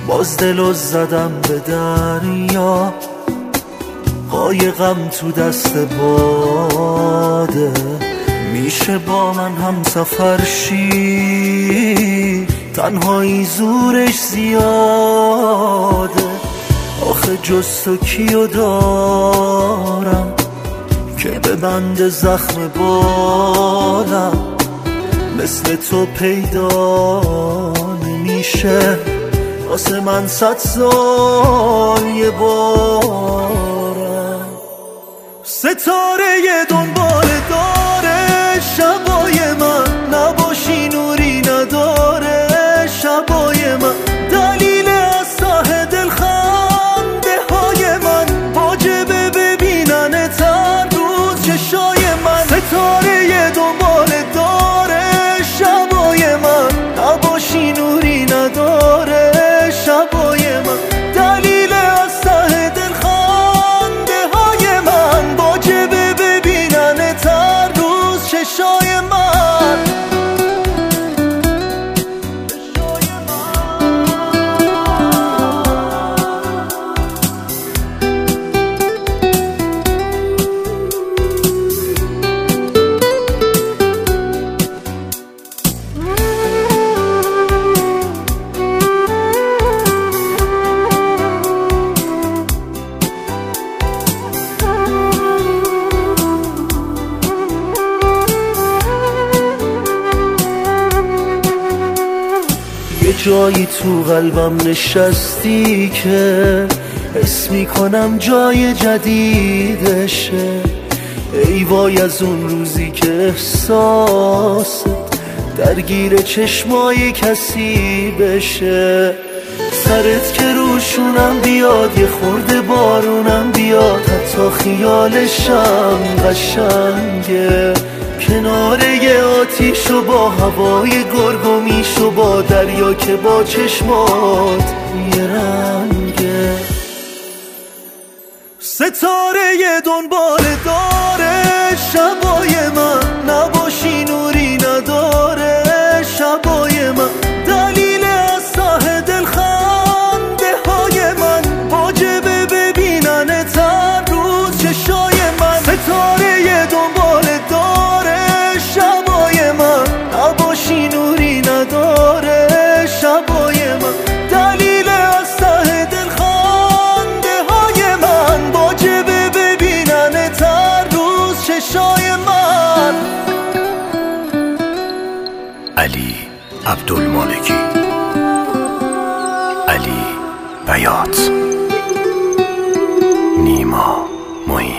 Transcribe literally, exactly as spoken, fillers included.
باز دلو زدم به دریا، قایقم تو دست باده. میشه با من هم سفر شی، تنهایی زورش زیاده. آخه جز تو کیو دارم که به بند زخم بالم، مثل تو پیدا نمیشه واسه من صد سال یه بارم. ستاره دنبال داره شبای من، نباشی نوری نداره شبای من. دلیل از ته دل خنده های من، واجبه ببینن تر روز چشای من. ستاره دنبال داره شبای من، نباشی نوری نداره شبای من. دلیل از ته دل خنده های من، واجبه ببینن تر روز چشای من. جایی تو قلبم نشستی که حس میکنم جای جدیدشه. ای وای از اون روزی که احساست درگیر چشمای کسی بشه. سرت که روشونم بیاد، یه خورده بارونم بیاد، حتی خیالشم قشنگه. کنار یه آتیش و با هوای گرگومیش و با دریا که با چشمات یه رنگه. ستاره دنبال داره شبای من، نباشی نوری نداره شبای من. دلیل از ته دل خنده های من، واجبه ببینن تر روز چشای من. ستاره دنبال داره شبای من، نباشی نوری نداره شبای من. دلیل از ته دل خنده های من، واجبه ببینن تر روز چشای من. علی عبدالمالکی، علی بیات، نیما معین.